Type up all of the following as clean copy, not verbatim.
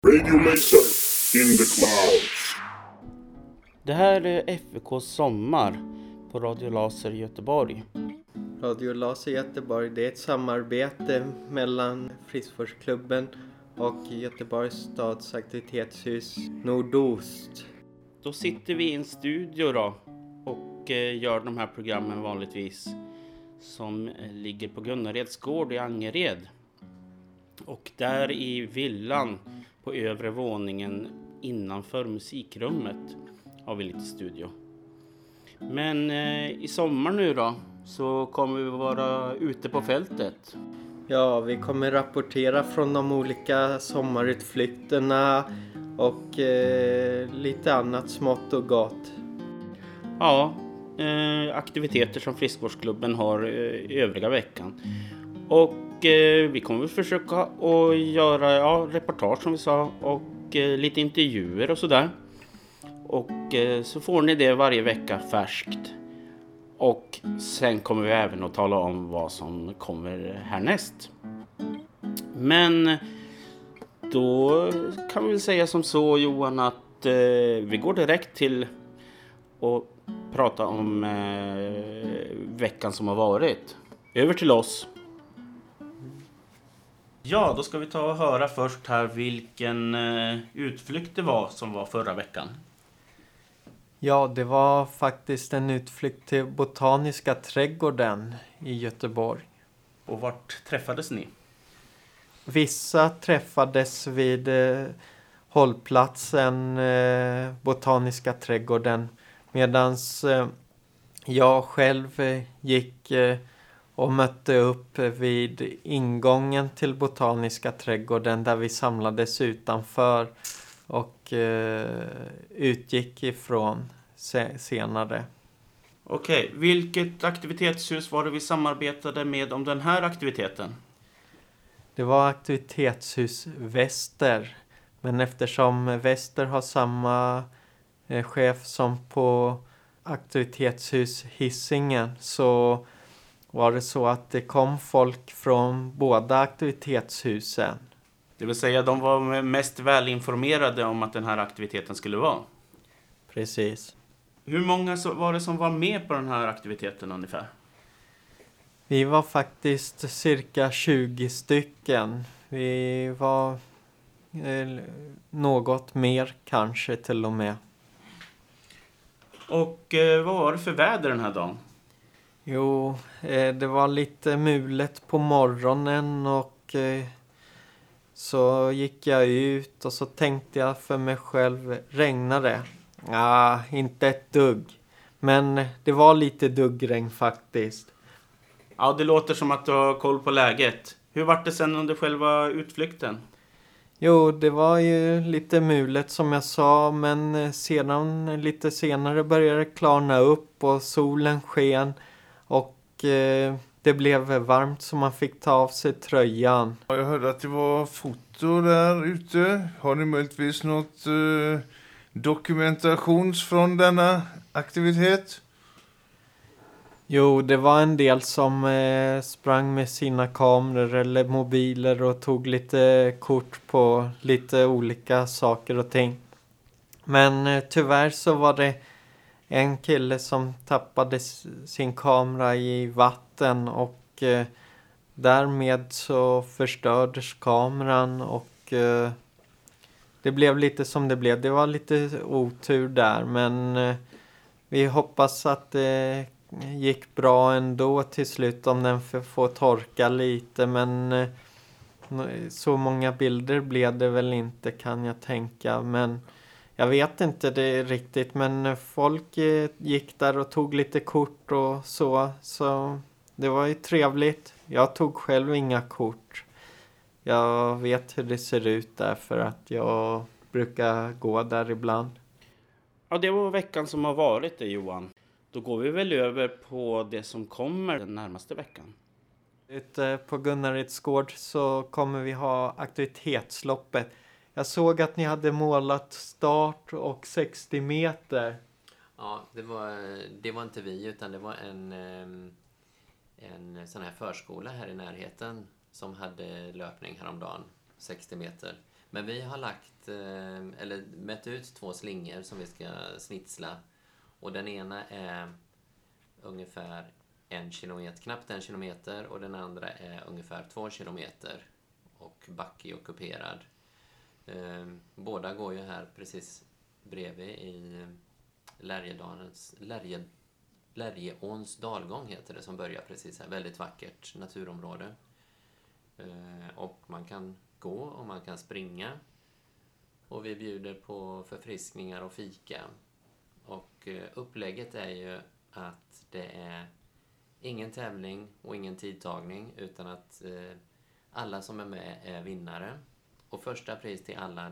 Radio Laser in the clouds. Det här är FVK Sommar på Radio Laser Göteborg. Radio Laser Göteborg, det är ett samarbete mellan Friskvårdsklubben och Göteborgs stads aktivitetshus Nordost. Då sitter vi i en studio då och gör de här programmen vanligtvis som ligger på Gunnareds gård i Angered. Och där i villan på övre våningen innanför musikrummet har vi lite studio. Men i sommar nu då så kommer vi vara ute på fältet. Ja, vi kommer rapportera från de olika sommarutflykterna och lite annat smått och gott. Ja, aktiviteter som Friskvårdsklubben har övriga veckan. Och vi kommer försöka att göra reportage som vi sa och lite intervjuer och sådär. Och så får ni det varje vecka färskt. Och sen kommer vi även att tala om vad som kommer härnäst. Men då kan vi väl säga som så, Johan, att vi går direkt till att prata om veckan som har varit. Över till oss. Ja, då ska vi ta och höra först här vilken utflykt det var som var förra veckan. Ja, det var faktiskt en utflykt till Botaniska trädgården i Göteborg. Och vart träffades ni? Vissa träffades vid hållplatsen Botaniska trädgården, medan jag själv gick och mötte upp vid ingången till Botaniska trädgården där vi samlades utanför och utgick ifrån senare. Okej, vilket aktivitetshus var det vi samarbetade med om den här aktiviteten? Det var aktivitetshus Väster, men eftersom Väster har samma chef som på aktivitetshus Hisingen så var det så att det kom folk från båda aktivitetshusen. Det vill säga de var mest välinformerade om att den här aktiviteten skulle vara. Precis. Hur många var det som var med på den här aktiviteten ungefär? Vi var faktiskt cirka 20 stycken. Vi var något mer kanske till och med. Och vad var det för väder den här dagen? Jo, det var lite mulet på morgonen och så gick jag ut och så tänkte jag för mig själv, regnar det? Ja, inte ett dugg. Men det var lite duggregn faktiskt. Ja, det låter som att du har koll på läget. Hur var det sen under själva utflykten? Jo, det var ju lite mulet som jag sa, men sedan lite senare började det klarna upp och solen sken och det blev varmt så man fick ta av sig tröjan. Jag hörde att det var foto där ute. Har ni möjligtvis något dokumentations från denna aktivitet? Jo, det var en del som sprang med sina kameror eller mobiler och tog lite kort på lite olika saker och ting. Men tyvärr så var det en kille som tappade sin kamera i vatten och därmed så förstördes kameran och det blev lite som det blev. Det var lite otur där, men vi hoppas att det gick bra ändå till slut om den får torka lite, men så många bilder blev det väl inte, kan jag tänka, men jag vet inte det riktigt, men folk gick där och tog lite kort och så det var ju trevligt. Jag tog själv inga kort. Jag vet hur det ser ut där för att jag brukar gå där ibland. Ja, det var veckan som har varit det, Johan. Då går vi väl över på det som kommer den närmaste veckan. Ute på Gunnareds gård så kommer vi ha aktivitetsloppet. Jag såg att ni hade målat start och 60 meter. Ja, det var inte vi, utan det var en sån här förskola här i närheten som hade löpning häromdagen, 60 meter. Men vi har mätt ut 2 slingor som vi ska snitsla. Och den ena är ungefär 1 kilometer, knappt 1 kilometer, och den andra är ungefär 2 kilometer och backig och kuperad. Båda går ju här precis bredvid i Lärjeåns dalgång heter det, som börjar precis här. Väldigt vackert naturområde. Och man kan gå och man kan springa. Och vi bjuder på förfriskningar och fika. Och upplägget är ju att det är ingen tävling och ingen tidtagning, utan att alla som är med är vinnare. Och första pris till alla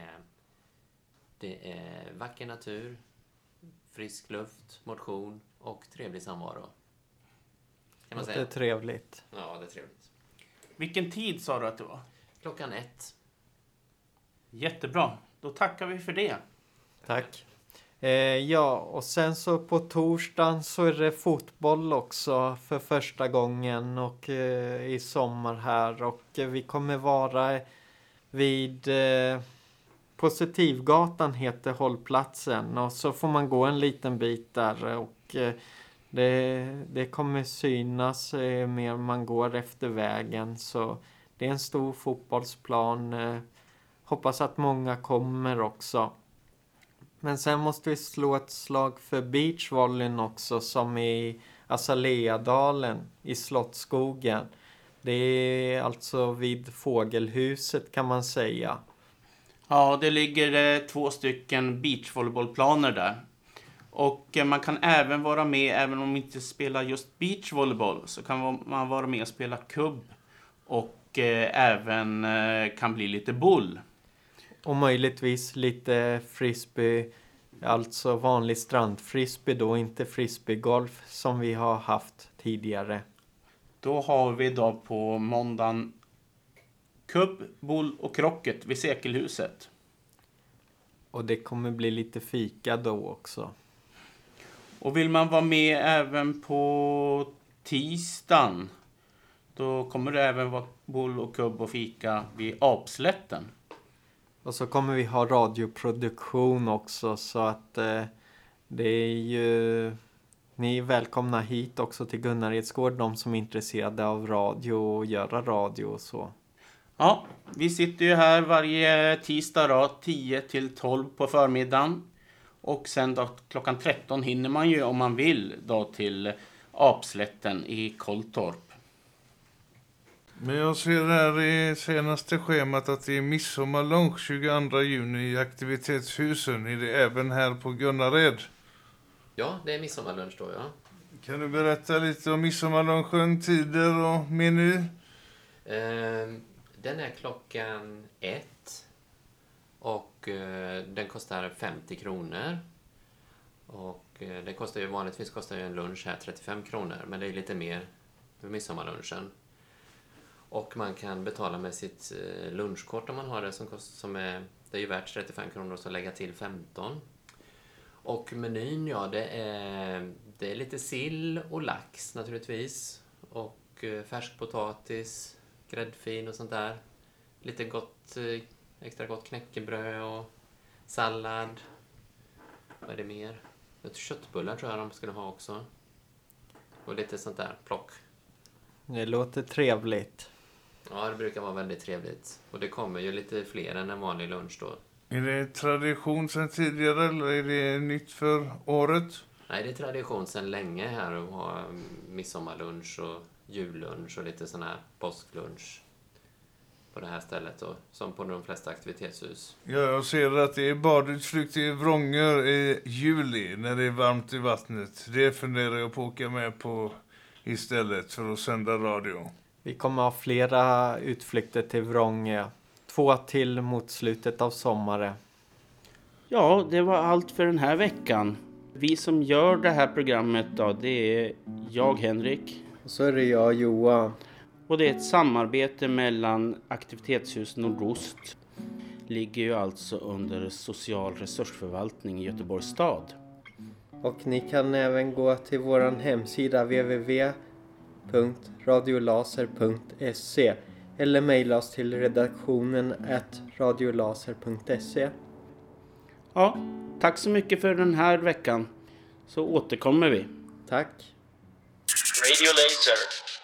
det är vacker natur, frisk luft, motion och trevlig samvaro. Kan man säga? Det är trevligt. Ja, det är trevligt. Vilken tid sa du att det var? 1:00. Jättebra. Då tackar vi för det. Tack. Ja, och sen så på torsdagen så är det fotboll också för första gången och i sommar här. Och vi kommer vara vid Positivgatan heter hållplatsen. Och så får man gå en liten bit där och det kommer synas mer man går efter vägen. Så det är en stor fotbollsplan. Hoppas att många kommer också. Men sen måste vi slå ett slag för beachvolleyn också, som i Azaleadalen i Slottsskogen. Det är alltså vid Fågelhuset kan man säga. Ja, det ligger 2 stycken beachvolleybollplaner där. Och man kan även vara med, även om man inte spelar just beachvolleyboll, så kan man vara med och spela kubb. Och även kan bli lite boll. Och möjligtvis lite frisbee, alltså vanlig strandfrisbee då, inte frisbeegolf som vi har haft tidigare. Då har vi då på måndagen kubb, boll och krocket vid Sekelhuset. Och det kommer bli lite fika då också. Och vill man vara med även på tisdagen, då kommer det även vara boll och kubb och fika vid Apslätten. Och så kommer vi ha radioproduktion också, så att det är ju... Ni är välkomna hit också till Gunnaredsgård, de som är intresserade av radio och göra radio och så. Ja, vi sitter ju här varje tisdag då, 10-12 på förmiddagen. Och sen då klockan 13 hinner man ju om man vill då till Apslätten i Kolltorp. Men jag ser här i senaste schemat att det är midsommarlunch 22 juni i aktivitetshusen. Är det även här på Gunnared? Ja, det är midsommarlunch då, ja. Kan du berätta lite om midsommarlunchen, tider och meny? Den är klockan 1 och den kostar 50 kronor. Och det kostar ju vanligtvis kostar ju en lunch här 35 kronor, men det är lite mer för midsommarlunchen. Och man kan betala med sitt lunchkort om man har det det är ju värt 35 kronor och så lägga till 15. Och menyn, ja, det är lite sill och lax naturligtvis. Och färskpotatis, gräddfil och sånt där. Lite gott, extra gott knäckebröd och sallad. Vad är det mer? Köttbullar tror jag de skulle ha också. Och lite sånt där plock. Det låter trevligt. Ja, det brukar vara väldigt trevligt. Och det kommer ju lite fler än en vanlig lunch då. Är det tradition sedan tidigare eller är det nytt för året? Nej, det är tradition sedan länge här att ha midsommarlunch och jullunch och lite sån här påsklunch på det här stället och som på de flesta aktivitetshus. Ja, jag ser att det är badutflykt i Vrångör i juli när det är varmt i vattnet. Det funderar jag på att åka med på istället för att sända radio. Vi kommer ha flera utflykter till Vrångö. 2 till mot slutet av sommaren. Ja, det var allt för den här veckan. Vi som gör det här programmet då, det är jag, Henrik. Och så är det jag, Johan. Och det är ett samarbete mellan Aktivitetshus Nordost. Ligger ju alltså under social resursförvaltning i Göteborgs stad. Och ni kan även gå till våran hemsida www.radiolaser.se eller mejla oss till redaktionen@radiolaser.se. Ja, tack så mycket för den här veckan. Så återkommer vi. Tack! Radio Laser.